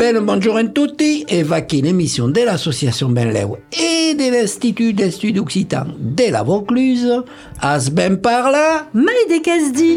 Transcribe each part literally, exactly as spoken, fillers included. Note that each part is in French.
Ben bonjour a tutti e va qui l'émission de l'association Benleu et de l'Institut d'Estudes Occitans de la Vaucluse. As ben parla Maïde Casdi.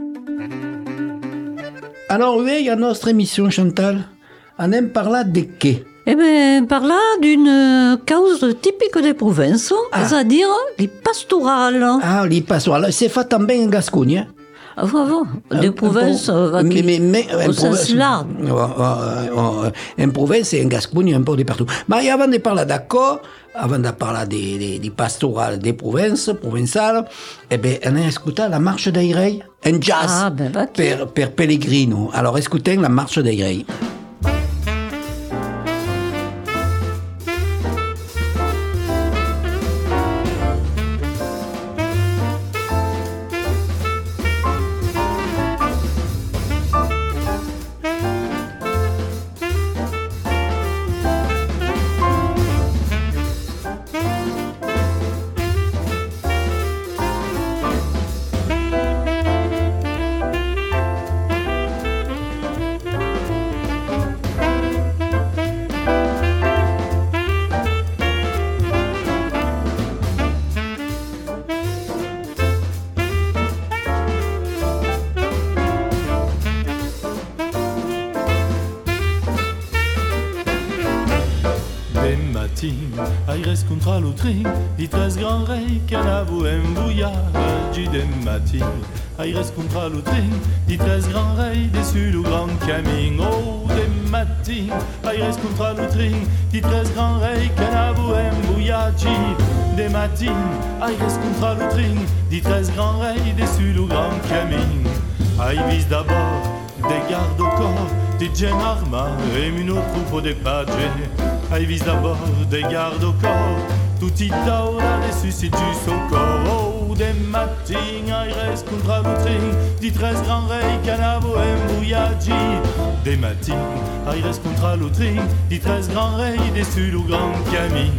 Alors oui, à notre émission Chantal, on aime parler de què? Eh bien, par là, d'une cause typique des provinces, Ah. c'est-à-dire les pastorales. Ah, les pastorales, c'est fait també en Gascogne. Ah, voilà, des provinces, Un po- va qui- mais, mais, au sens large. Oh, oh, oh, en province et en Gascogne, un peu de partout. Mais avant de parler d'accord, avant de parler des, des, des pastorales des provinces, provinciales, eh bien, on a écouté la marche d'Airei, un jazz, Ah, ben, va qui- per, per Pellegrino. Alors, écoutez la marche d'Airei. Ben matin, aires contra l'outring, di tres gran rei che n'avo embouillage dem matin. Aires contra l'outring, di tres gran rei dessus le grand camin. Oh, dem matin, aires contra l'outring, di tres gran rei che n'avo embouillage dem matin. Aires contra l'outring, di tres gran rei dessus le grand camin. Ai vis d'abord des gardes au corps, des gens armés et une autre troupe de pages. Ai vis d'abord des gardes au corps, tutti taula les suscits du soccorso. Oh, des matins, aires contra l'outring, di tres gran rei canavo embouillagi. Des matins, aires contra l'outring, di tres gran rei dessus le grand camin.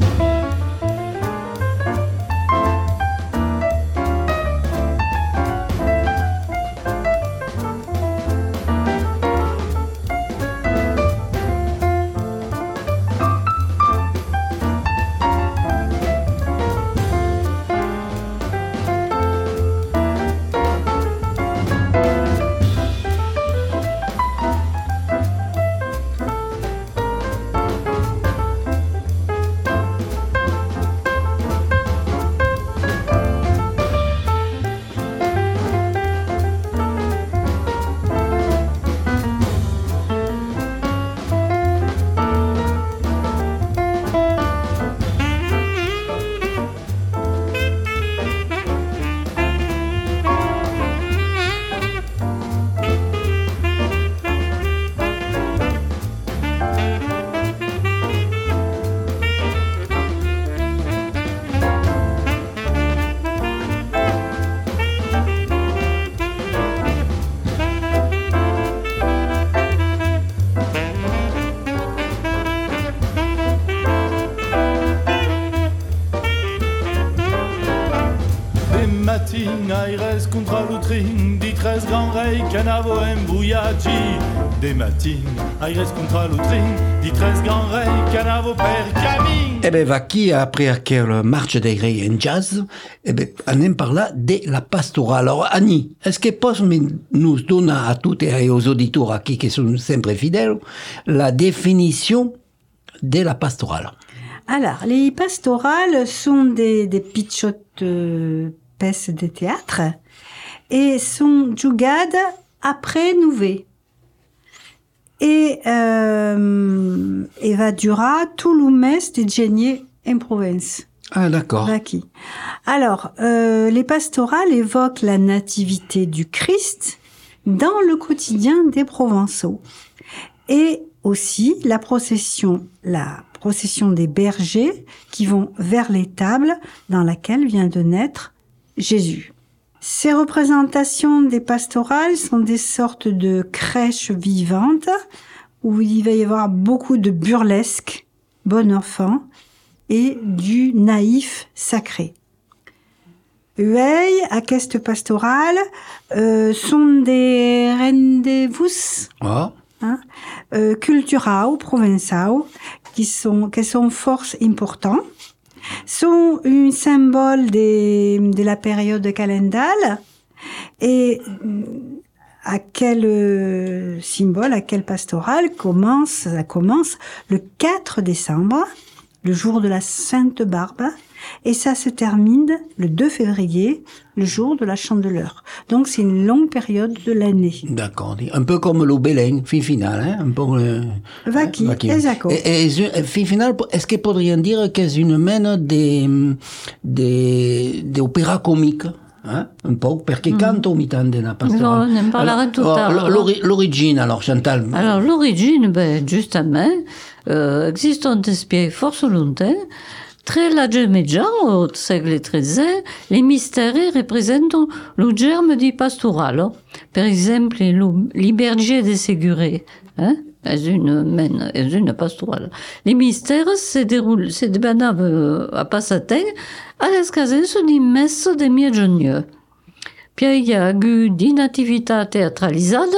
Matin, aires contra l'outring, di tres gran rei canavo embouillagi. Des matins, aires contra l'outring, di tres gran rei canavo per camin. Eh bien, va qui après aquelle marche d'Airei en jazz, eh bien, on aime parler de la pastorale. Alors, Annie, est-ce que posso nous donner à toutes et aux auditeurs aquí qui sont sempre fidèles la définition de la pastorale? Alors, les pastorales sont des, des pitchotes euh, pièces de théâtre et sont jugades après nouvé. Et, euh, et va durer tout le mes de genier en province. Ah, d'accord. Aquí. Alors, euh, les pastorales évoquent la nativité du Christ dans le quotidien des Provençaux. Et aussi la procession, la procession des bergers qui vont vers l'étable dans laquelle vient de naître Jésus. Ces représentations des pastorales sont des sortes de crèches vivantes où il va y avoir beaucoup de burlesque, bon enfant, et du naïf sacré. Uei, aquesta pastoral, euh, sont des rendez-vous Ah. hein, euh, culturaux, provençaux, qui sont, qui sont force importants, sont un symbole des, de la période calendale et à quel euh, symbole, à quel pastoral commence, ça commence le quatre décembre, le jour de la Sainte Barbe, et ça se termine le deux février, le jour de la Chandeleur. Donc c'est une longue période de l'année. D'accord. Un peu comme le Belén, fin finale, hein? Un peu... Euh, Vaki, hein, esatto. Et, et, fin finale, est-ce que podrían dire que c'est une mène des, des, des opéras comiques? Hein? Un po', perché mm. canto ogni tanto nella pastorale. No, ne parleremo tutto. L'ori- l'origine, alors, Chantal? Alors, l'origine, ben, giustamente, eh, esistono spie forse lontane. Tra l'Age già, au secolo tredicesimo, les mystères rappresentano lo germe di pastorale. Per esempio, l'Ibergie de Séguré, hein? È une, è une pastorale. Les mystères se déroulent, se débanavano a Passaten, alle casenze di Messo de Miegiogno. Poi il y a eu di natività teatralizzata,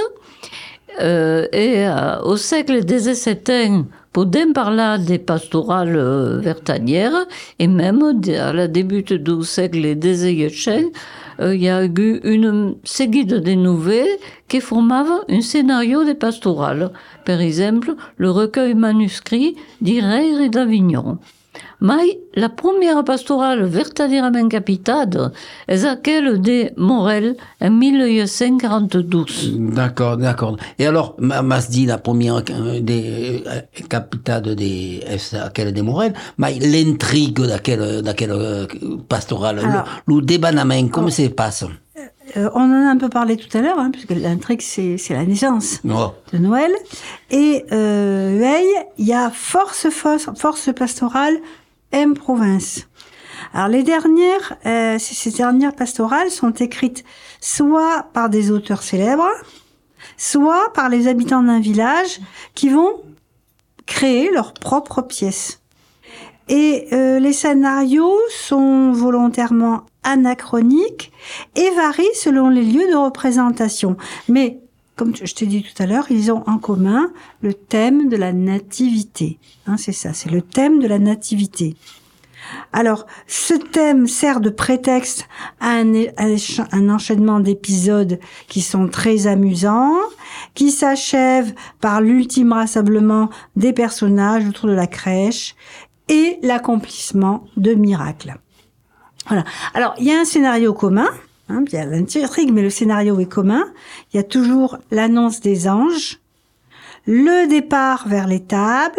euh, et euh, au siècle dix-septième, podem parlar des pastorales euh, vertanières, et même à la début du siècle dix-huitième, il y a eu une série de nouvelles qui formaient un scénario de pastorale. Par exemple, le recueil manuscrit d'Irey d'Avignon. Mais la première pastorale vertaderament capitale est celle de Morel en mille cent quarante-douze. D'accord, d'accord. Et alors, m'as dit la première des capitale de celle de Morel, mais l'intrigue d'aquelle d'aquelle pastorale, alors, le, le débanament, comment ça se passe? Euh, on en a un peu parlé tout à l'heure, hein, puisque l'intrigue, c'est, c'est la naissance oh. de Noël. Et euh, veille, il y a force, force, force pastorale en province. Alors les dernières, euh, ces dernières pastorales sont écrites soit par des auteurs célèbres, soit par les habitants d'un village qui vont créer leurs propres pièces. Et euh, les scénarios sont volontairement anachroniques et varient selon les lieux de représentation. Mais, comme je t'ai dit tout à l'heure, ils ont en commun le thème de la nativité. Hein, c'est ça, c'est le thème de la nativité. Alors, ce thème sert de prétexte à un, un enchaînement d'épisodes qui sont très amusants, qui s'achèvent par l'ultime rassemblement des personnages autour de la crèche et l'accomplissement de miracles. Voilà. Alors, il y a un scénario commun, hein, il y a l'intrigue, mais le scénario est commun. Il y a toujours l'annonce des anges, le départ vers l'étable,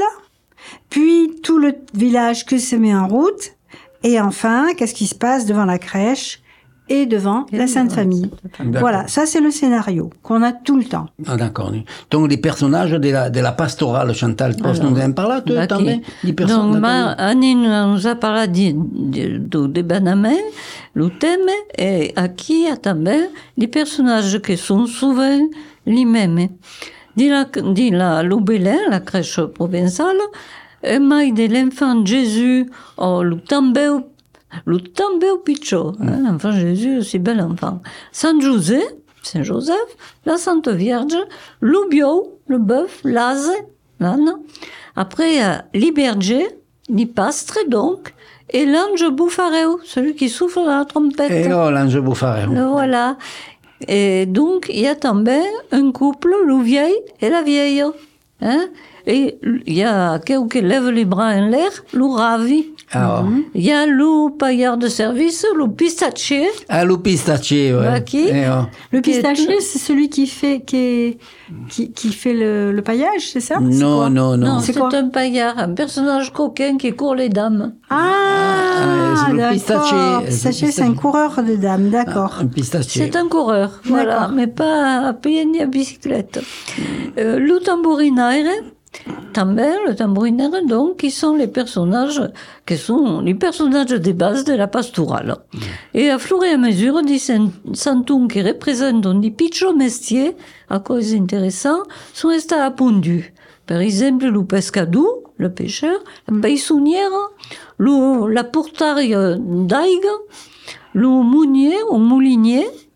puis tout le village qui se met en route, et enfin, qu'est-ce qui se passe devant la crèche et devant et la Sainte Famille. D'accord. Voilà, ça c'est le scénario qu'on a tout le temps. Ah, d'accord. Donc les personnages de la, de la pastorale, Chantal, tu nous en parles tu Donc, Annie nous a parlé du débanament, le thème, et aquí a també des personnages qui sont souvent les mêmes. Di la, di la Belén, la crèche provençale, et mai de l'enfant Jésus, oh, le tambeu Le tambeu picciò, hein, l'enfant Jésus, aussi bel enfant. Saint Joseph, Saint Joseph, la Sainte Vierge, le bio, le bœuf, l'ase, l'âne. Après, il y a l'Iberger, l'Ipastre, donc, et l'ange Bouffareu, celui qui souffle dans la trompette. Et oh, l'ange Bouffareu. Voilà. Et donc, il y a també un couple, le vieil et la vieille. Hein? Et il y a quelqu'un qui lève les bras en l'air, le ravi. Ah, mm-hmm. Il y a le paillard de service, le pistachier. Ah, le pistachier, ouais. Qui, et oh. Le pistachier, c'est celui qui fait, qui, est, qui, qui fait le, le paillage, c'est ça? Non, c'est non, non, non. C'est, c'est un paillard, un personnage coquin qui court les dames. Ah, ah c'est le d'accord. Pistachier. Pistachier, c'est un coureur de dames, d'accord. Ah, un pistachier. C'est un coureur, voilà, d'accord. Mais pas à pied ni à bicyclette. Euh, le tambourinaire. També, le tambourinaire, donc, qui sont les personnages, qui sont les personnages des bases de la pastorale. Mm. Et à fur et à mesure, des santons qui représentent des piccolo mestiers, à cause intéressant, sont restés appondus. Par exemple, le pescador, le pêcheur, la paissonnière, le, la portaille d'aigue, le mounier ou moulinier,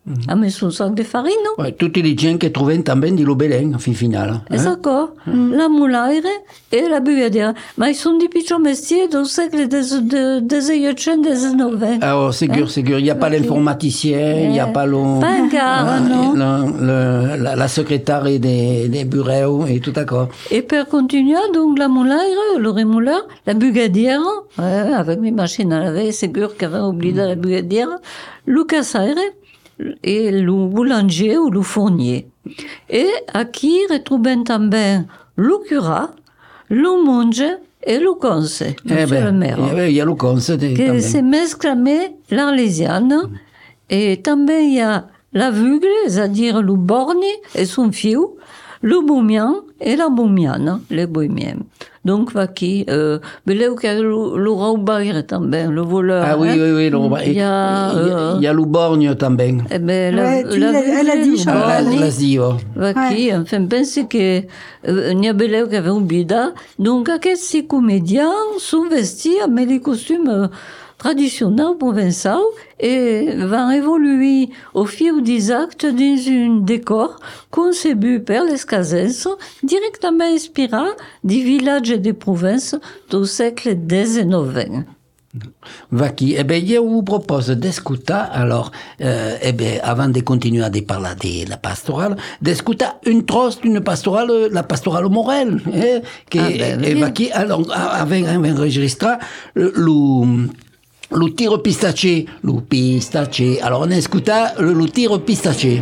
a messo un sac de farina. Ouais, tutti les gens che trovano també di Lobelin, a fin finale. Eh? Esatto, mm. la mulaire e la bugadiera. Ma sono di picciò mestiere del secolo diciotto-diciannove. Ah, oh, sicuro, eh? sicuro. Il n'y a pas okay. l'informaticien, il n'y a pas le... Pas encore, no. Le, le, la, la secrétaire des, des bureaux et tout d'accord. Et per continuer, donc, la mulaire, le remouleur, la bugadiera, ouais, avec mes machines à laver, c'est sûr qu'il avait oublié la bugadiera, le cassaire, et le boulanger ou le fournier. Et aquí retrouvons també le cura, le monge et le conse, eh monsieur le maire. Eh ben, il y a le conse. Que se mesclame l'arlésienne. Mm. Et també il y a la vugle, c'est-à-dire le borgne et son fiu, le bohmien et la bohmiane, les bohémiens. Donc, vaki, euh, beleu que le, le roubaire també, le voleur. Ah oui, hein? oui, oui, le roubaire. Il y a, euh, il y a le borgne també. Eh ben, la, ouais, la, la, elle a dit, Chantal. La dit, oh. Vaki, ouais. Enfin, pense que, euh, n'y a beleu qu'avait oublié. Donc, aquests comédiens sont vestis avec les costumes, euh, traditionnels provençaux et vont évoluer au fil des actes dans un décor conçu par les Casens, directement inspiré des villages des provinces du siècle dix-neuf. Vaki, eh bien, je vous propose d'écouter, alors, euh, eh bien, avant de continuer à parler de la pastorale, d'écouter une trosse d'une pastorale, la pastorale Morel, eh, que, ah ben, et Vaki, alors, avec enregistré le, le Le tiro pistache, le pistache. Alors on écoute le, le tiro pistache.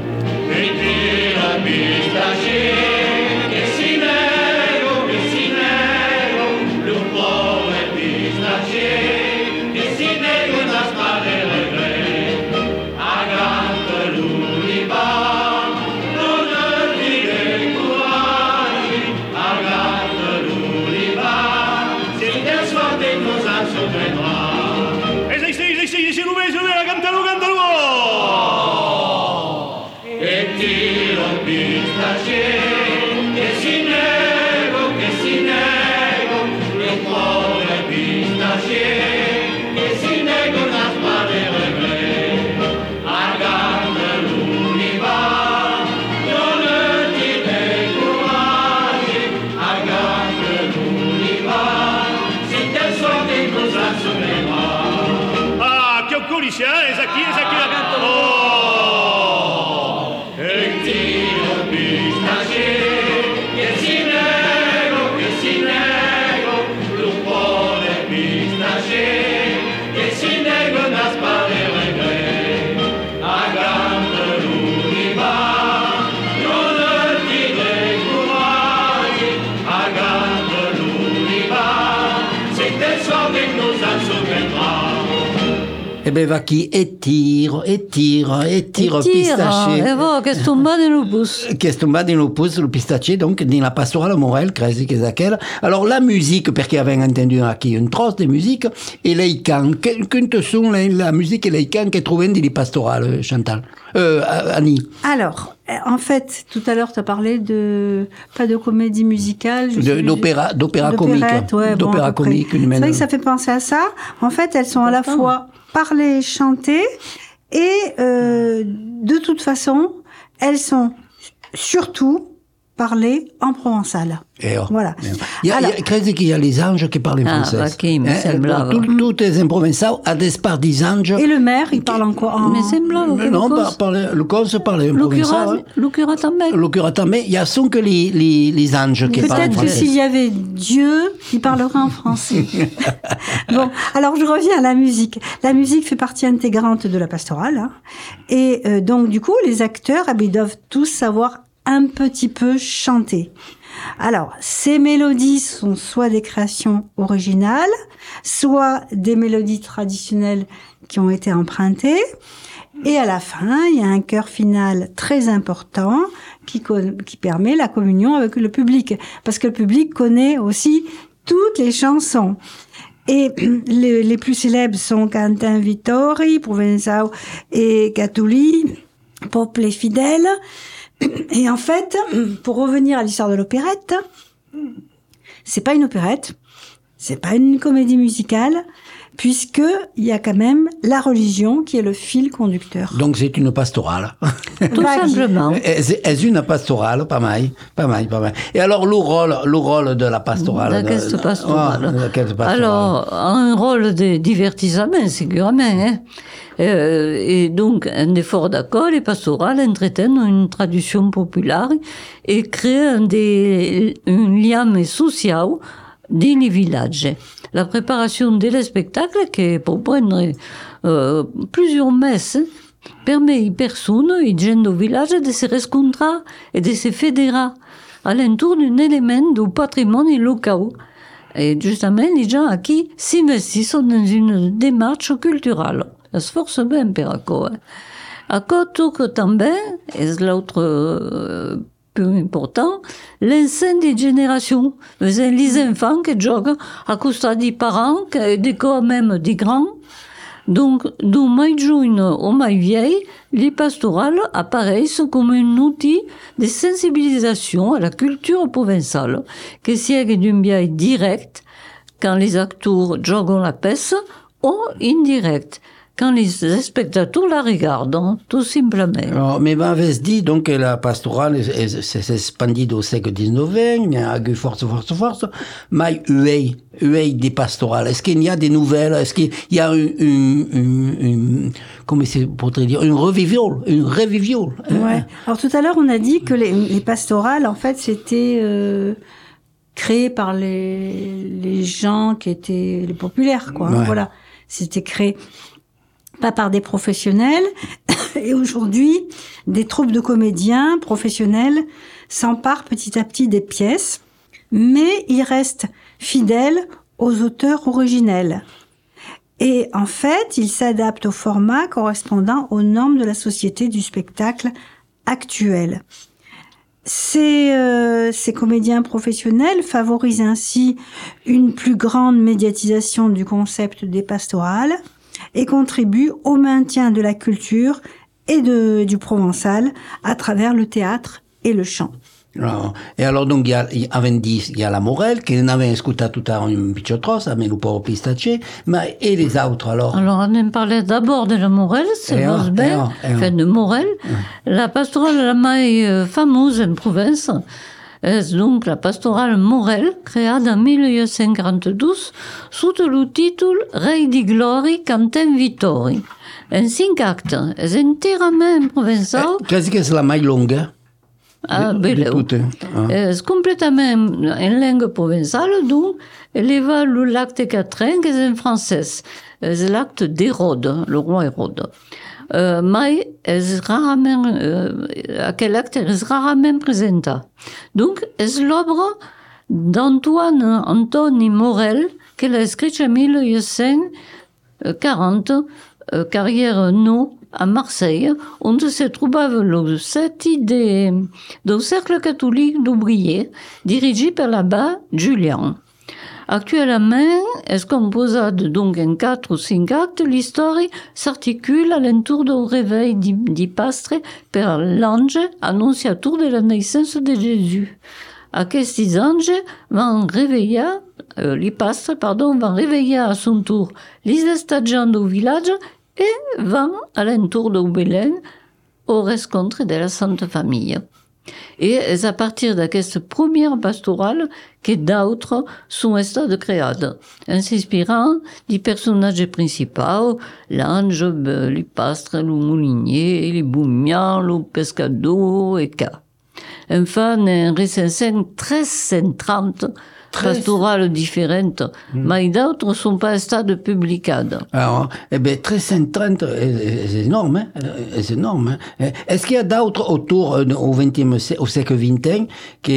Eh ben, Vaki, étire, étire, étire, pistache. E va, che sto male no bus. Che sto male no bus, le pistache, donc, dans la pastorale Morel, crezi che zakela. Alors, la musique, perché avevano entendu aquí une trosse de musique, et les cans. Quelles sont la, la musique et les cans que trouvent dans les pastorales, Chantal? Euh, Annie. Alors, en fait, tout à l'heure, tu as parlé de, pas de comédie musicale. D'opéra, d'opéra comique. Ouais, d'opéra bon, comique. C'est vrai que ça fait penser à ça. En fait, elles sont à la fois parlées, chantées, et euh, de toute façon, elles sont surtout parlées en provençal. Et oh. Voilà. Il y a, Alors, il y a, credi qu'il y a les anges qui parlent ah, français. Okay, me semblava. Tout, tout est en provençal, à despart des anges. Et le maire, il parle en quoi en... Me semblava. Non, par, par, le cause se parle en provençal. Le cura també. Le cura també. Il y a sont que les, les, les anges qui parlent en français. Peut-être que s'il y avait Dieu, il parlerait en français. Bon, alors je reviens à la musique. La musique fait partie intégrante de la pastorale. Hein. Et euh, donc, du coup, les acteurs, eh bien, ils doivent tous savoir un petit peu chanter. Alors, ces mélodies sont soit des créations originales, soit des mélodies traditionnelles qui ont été empruntées. Et à la fin, il y a un chœur final très important qui, qui permet la communion avec le public. Parce que le public connaît aussi toutes les chansons. Et les, les plus célèbres sont Quentin Vittori, Provençal et Gatuli, Popple fidèle. Et en fait, pour revenir à l'histoire de l'opérette, c'est pas une opérette, C'est pas une comédie musicale, puisque il y a quand même la religion qui est le fil conducteur. Donc c'est une pastorale. Tout simplement. C'est une pastorale, pas mal, pas mal, pas mal. Et alors le rôle, le rôle de la pastorale. D'aquesta pastorale. Oh, d'aquesta pastorale. Alors, un rôle de divertissement, sicurament. Hein? Euh, et donc, un effort d'accord, les pastorales entretiennent une tradition populaire et créent un, des, un lien social dans les villages. La préparation des spectacles, qui peut prendre euh, plusieurs messes, permet aux personnes, aux gens du village, de se rencontrer et de se fédérer alentour d'un élément du patrimoine local. Et justement, les gens à qui s'investissent dans une démarche culturelle. Ça se force bien, per accord. À côté que també, és l'autre euh, plus important, l'enseignement des générations. Les enfants qui jouent à costat des parents, des quand même des grands. Donc, du mai juny au mai vieil, les pastorales apparaissent comme un outil de sensibilisation à la culture provençale, qui siège d'un biais direct, quand les acteurs jouent la pièce, ou indirect, quand les spectateurs la regardent, tout simplement. Alors, mais m'avez dit donc que la pastorale s'est expandie au siècle dix-neuvième, a eu force, force, force, mais uei, uei des pastorales. Est-ce qu'il y a des nouvelles? Est-ce qu'il y a une, une, une, une comment c'est pour dire, une reviviole, une reviviole? Hein? Ouais. Alors tout à l'heure, on a dit que les, les pastorales, en fait, c'était euh, créé par les, les gens qui étaient les populaires, quoi. Ouais. Voilà. C'était créé pas par des professionnels. Et aujourd'hui, des troupes de comédiens professionnels s'emparent petit à petit des pièces, mais ils restent fidèles aux auteurs originels. Et en fait, ils s'adaptent au format correspondant aux normes de la société du spectacle actuel. Ces, euh, ces comédiens professionnels favorisent ainsi une plus grande médiatisation du concept des pastorales et contribuent au maintien de la culture et de, du provençal à travers le théâtre et le chant. Alors, et alors donc, il y a, avant dix, il y a la Morel, qui n'avait écouté tout à l'heure une picciotrosse, mais le pauvre pistaché, mais, et les autres, alors? Alors, on en parlait d'abord de la Morel, c'est bien, enfin, de Morel. Et la pastorale la plus fameuse en province, est donc la pastorale Morel, créée en mille cent cinquante-douze, sous le titre Rei di Glori Cantem Vittori. En cinq actes, est entièrement provençal. Qu'est-ce que c'est la plus longue? Ah, belle. Ah. C'est complètement en langue provençale, donc, elle va le l'acte quatrième, qui est en français. C'est l'acte d'Hérode, le roi Hérode. Euh, mais est rarement, euh, à quel acte est rarement présenté. Donc, c'est l'œuvre d'Antoine Antoni Morel, qu'elle a écrite en mille cent quarante, euh, carrière no, à Marseille, où se trouvait le cette idée du cercle catholique d'ouvriers, dirigé par l'abbé Julien. Actuellement, est composée donc en quatre ou cinq actes, l'histoire s'articule alentour du réveil du pastre par l'ange annonciateur de la naissance de Jésus. Aquests anges vont réveiller, euh, les pastres, pardon, vont réveiller à son tour les estadiens du village et vont alentour de Belén au rencontre de la Sainte Famille. Et c'est à partir de cette première pastorale que d'autres sont stades créés, en s'inspirant des personnages principaux, l'ange, le pastre, le moulinier, les boumians, le pescado et cas. Enfin, un recensement très centrante, pastorales différentes, mmh. mais d'autres ne sont pas à stade publicé. Alors, eh bien, très centrante, c'est énorme, hein, c'est énorme. Hein. Est-ce qu'il y a d'autres autour au vingtième siècle, au siècle vingtième, qui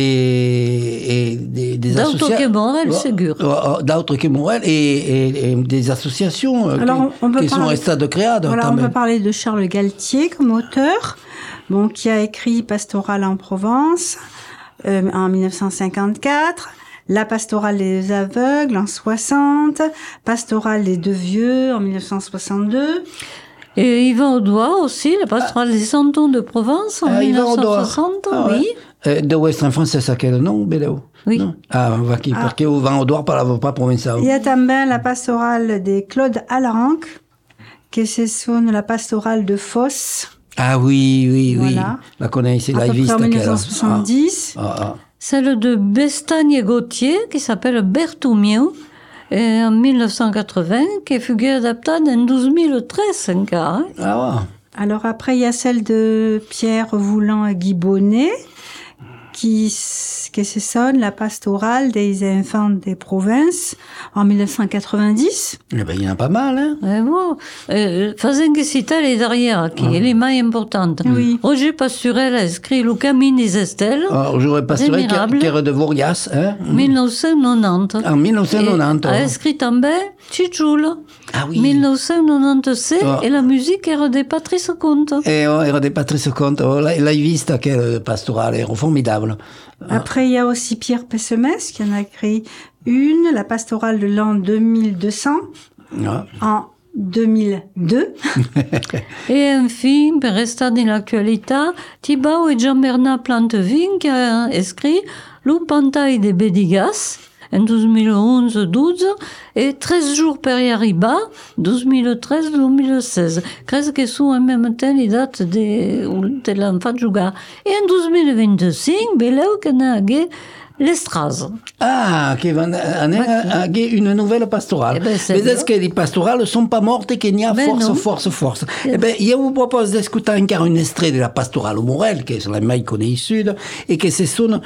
est, des, des associations? D'autres que Morel, c'est sûr. D'autres que Morel et, et, et des associations Alors, qui, on peut qui parler, sont à stade créé. Voilà, on peut parler de Charles Galtier comme auteur, bon, qui a écrit Pastorale en Provence euh, en mille neuf cent cinquante-quatre. La pastorale des aveugles en soixante, pastorale des deux vieux en mille neuf cent soixante-deux. Et Yvan Audoir aussi, la pastorale des Santons de Provence en Ah, mille Yvan neuf cent Audoir. soixante, Ah, oui. ouais. Eh, de Western France, ça quel nom, Béléo? Oui. Non? Ah, va qui, Ah. perché au Van Audoir parlava pas provençal. Il y a também la pastorale de Claude Alaranc, que ce sont la pastorale de Fosse, Ah oui, oui, oui. Voilà. La connais, c'est à la peu près vista en qu'elle a. dix-neuf cent soixante-dix. Ah, ah, Celle de Bestagne-Gauthier, qui s'appelle Berthomio, et en mille neuf cent quatre-vingts, qui fut adaptée en douze mille treize encore. Hein. ah. Ah, Alors après, il y a celle de Pierre Voulant et Guy Bonnet, qui, s- que ce sonne la pastorale des enfants des provinces en mille neuf cent quatre-vingt-dix. eh ben, il y en a pas mal, hein. Et bon, euh, faisant que citer les derrière, qui est les mains importantes. Oui. Roger Pasturel a écrit Le Camino des Estelles, Alors, j'aurais pas sûr Admirable. qu'elle de Vorias, hein. mille neuf cent quatre-vingt-dix. En mille neuf cent quatre-vingt-dix. Et a écrit també Tchitchoul, Ah oui. mille neuf cent quatre-vingt-dix, Ah. et la musique era de Patrice Comte. E oh, era di Patrice Conte, oh, l'hai, l'hai vista quel pastorale, era formidable. Après, il y a aussi Pierre Pessemès, qui en a écrit une, la pastorale de l'an deux mille deux cents, Ah. en deux mille deux. Et enfin, per restare nell'attualità, Thibaut et Jean-Bernard Plantevin qui a écrit Le Pantail de Bédigas en douze mille onze douze et treize jours per y arriba, douze mille treize douze mille seize. Crec que sont en même temps les dates de, de l'enfant de jugar. Et en douze mille vingt-cinq, beleu que n'a agué l'Estraz. Ah, che van a, a, a une nouvelle pastorale. Eh ben, c'est Vedete bien. che le pastorali sono pas morte, che ne ha Ben force, non. force, force. Eh ben, io vi propose di ascoltare anche un estrait della pastorale Morel, che se l'hai mai conosciuto, e che se sono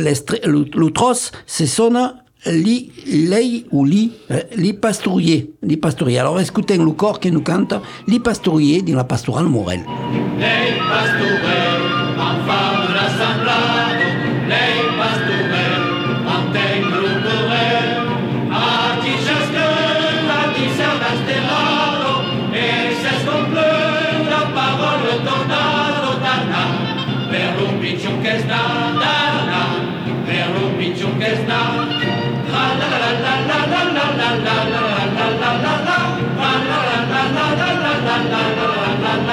l'utros, se sono li, lei ou li, eh, li pastourier, li pastourier. Alors, écoutez le corps qui nous cante, li pastourier de la pastorale Morel. Lei pastorel, enfant de l'assemblado, lei pastorel, antengro corel, a ti chasquel, a ti servas terrado, e se scompleu la parole tornado, dana, per un piccion che sta, dana, per un piccion che sta, la la la la la la la la la la la la la la la, la la la la la la la la la la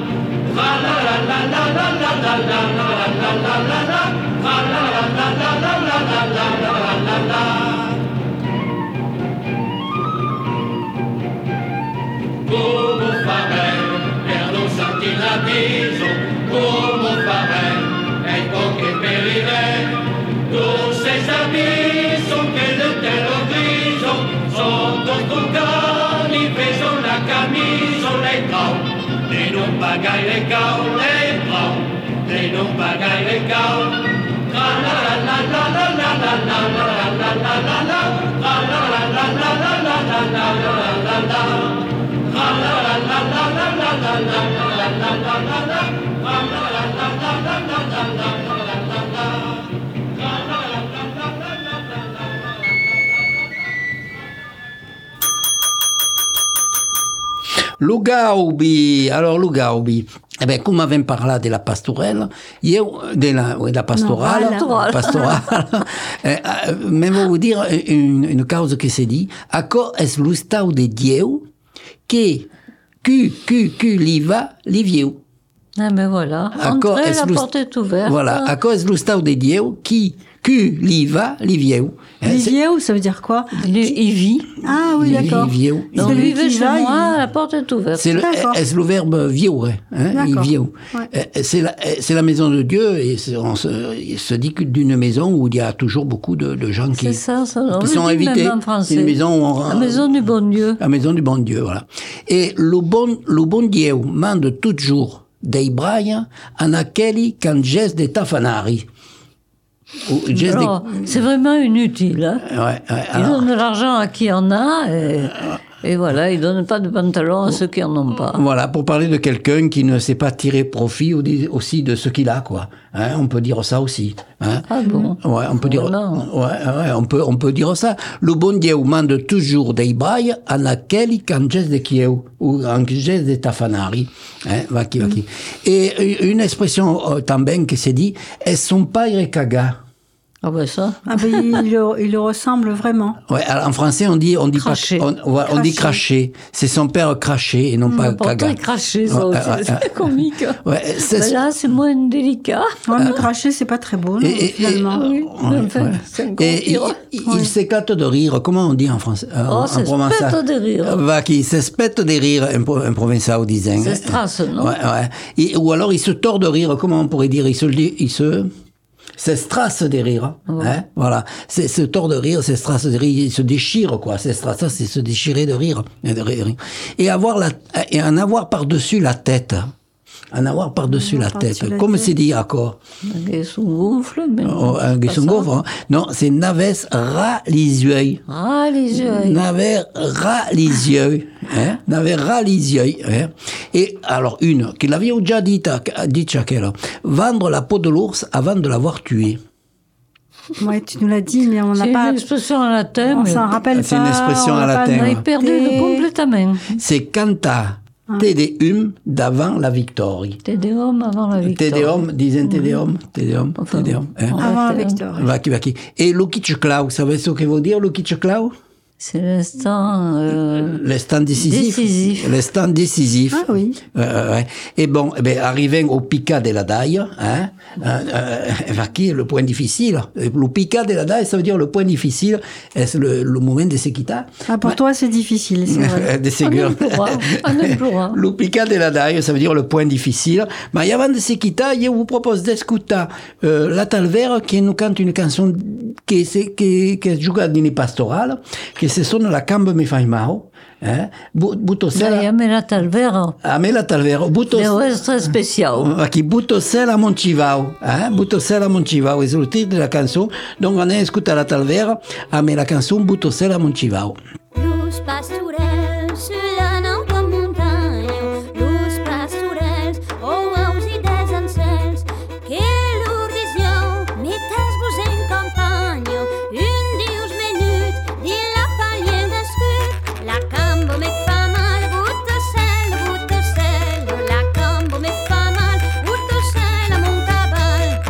la la. Come farei per non sentir l'avviso? Come farei? E poche perirei. Tu sei amis, son che del telo griso, son dos tucani, peso la camiso, lei trau, lei non pagai le cau, lei trau, lei non pagai le cau. La la la la la la la la la la la la la la, la la la la la la la la la la la la. La la la la la la la la la la la la la la la. La la la la la la la la la la la la. La la la la la la la la la. Lugaubi, alors Lugaubi. Eh ben, come abbiamo parlato della pastorella, io, della, della pastorale, No, pastorale. pastorale, eh, eh, mais vous dire une, une cause che si dit, a co es lo stau de Dieu, che, que, que, que li va, li viu. Ah ben voilà, Accord, entrez, est-ce la le- porte est ouverte. Voilà, a co es lo stau de Dieu, qui, que li va, li viu. Eh, c'est- Livier, ça veut dire quoi? Il, il vit. Ah oui, li d'accord. viu. Donc, Celui vivez qui chez va, moi, il- la porte est ouverte. C'est le, D'accord. est le verbe vivre, hein, il D'accord. vit. Ouais. Euh, C'est la, c'est la maison de Dieu et c'est- on se, il se dit que d'une maison où il y a toujours beaucoup de, de gens qui, C'est ça, ça. On qui le sont dit invités. même en français. Une maison où on- La maison du bon Dieu. La maison du bon Dieu, voilà. Et le bon, le bon Dieu mande toujours dei brai en aquelli qu'en geste de tafanari. Ou geste de- Alors, c'est vraiment inutile. Hein. Ouais, ouais, Il alors- donne de l'argent à qui en a et, et voilà, il donne pas de pantalon à ceux qui en ont pas. Voilà, pour parler de quelqu'un qui ne sait pas tirer profit au- aussi de ce qu'il a, quoi. Hein, on peut dire ça aussi. Hein. Ah bon? Ouais, on peut dire, Voilà. ouais, ouais, on peut, on peut dire ça. Le bon Dieu mande toujours dei brai en aquelli qu'en geste de Chieu, ou en geste de tafanari. Hein, va qui, va qui. Et une expression euh, também qui se dit, es son padre caga. Ah ben ça. Ah ben, il, le- il le ressemble vraiment. Ouais, alors, en français, on dit, on dit pas, Cracher. on, on- on dit cracher. C'est son père craché et non pas Pas caga. très craché, ça Ouais, aussi, ouais, c'est ouais. comique. Ouais, c'est- Ben là, c'est moins délicat. Ouais, mais cracher, c'est pas très beau, non, Et- et- finalement. Oui, mais enfin, ouais. c'est encore Et il, pire. il- il s'éclate de rire. Comment on dit en français, euh, Oh, en c'est provençal? spetto de rire. Va qui s'espète de rire, un, pro- un provençal disait. C'est strass, non? Ouais, ouais. Et- ou alors il se tord de rire. Comment on pourrait dire? Il se, il se, c'est strass de rire. Hein? Voilà. C'est ce tord de rire, c'est strass de rire. Il se déchire, quoi. C'est strass, ça, c'est se déchirer de rire. Et, de rire. Et avoir la, et en avoir par-dessus la tête. En avoir par-dessus la par-dessus tête. la Comme tête. c'est dit encore. Un guesson gonfle, mais Oh, non, un pas guesson ça. gaufre, hein. Non, c'est naves ras les yeux. Ah, les yeux. N'avait ras les yeux, hein, n'avait ras les yeux, hein. Et alors une, qu'il avait déjà dit à, dit à quelle, vendre la peau de l'ours avant de l'avoir tué. Ouais, tu nous l'as dit, mais on n'a C'est pas. une expression à latin, On mais s'en rappelle pas. C'est une expression on à l'a pas latin, on a ouais. perdu noté. de complètement. C'est canta te deum d'avant la victoire. Te deum avant la Te victoire. deum, disent te deum, te deum, te Enfin, deum, hein. on Avant la va- victoire. Va qui va qui. Et Lukic Clau, vous savez ce que veut dire Lukic Clau? C'est l'instant euh, L'instant décisif. décisif. L'instant décisif. Ah oui. Euh, ouais. Et bon, eh ben, arrivant au pica de la daille, hein, euh, euh, qui est le point difficile. Le pica de la daille, ça veut dire le point difficile, c'est le, le moment de s'équita. Ah, pour toi, c'est difficile, c'est vrai. de un ségur. implora. Un implora. Le pica de la daille, ça veut dire le point difficile. Mais avant de s'équita, je vous propose d'écouter euh, La Talvera, qui nous cante une chanson qui est, qui, qui est jouée dans les pastorales, qui se sonne La Cambe me fai mal. Hein? Bu- Butosela, Dai, a me la talvera. a me la Talvera, butos, Deu essere special. Aqui, Butosela Monchivao, hein? Butosela Monchivao, c'est le titre de la chanson. Donc, on a écouté La Talvera, a me la chanson Butosela Monchivao. Los pastorels sulanen com muntanya, los pastorels ou aus i des encels, que l'ordició metes-vos en campanya, un dius menut de la palle d'escut, la cambo me fa mal, butocel, butocel, la cambo me fa mal, butocel a mon cabal.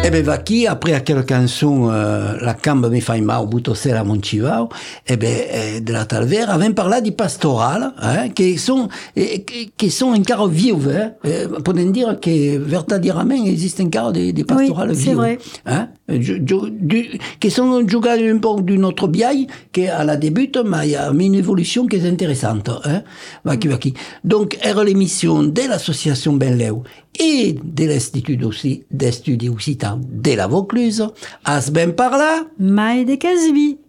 E beh, va chi, après a quelle canzone, euh, la camba mi fai mau, butto sera mon civao, e beh, eh, della Talvera, avem parlat di pastoral, eh, che sono, eh, che, che sono ancora vive, eh, podem dire che verdaderamente esiste ancora di, di pastoral oui, vive. Eh? Gi- gi- du, che sono giocati un po' d'un autre biais, che alla début, ma il y a une évolution qui est intéressante, eh? Va chi, va chi. Donc, era l'émission de l'association Benleu et de l'Institut aussi, d'Estudis Occitans de la Vaucluse. As ben parla! Mai de Casvi.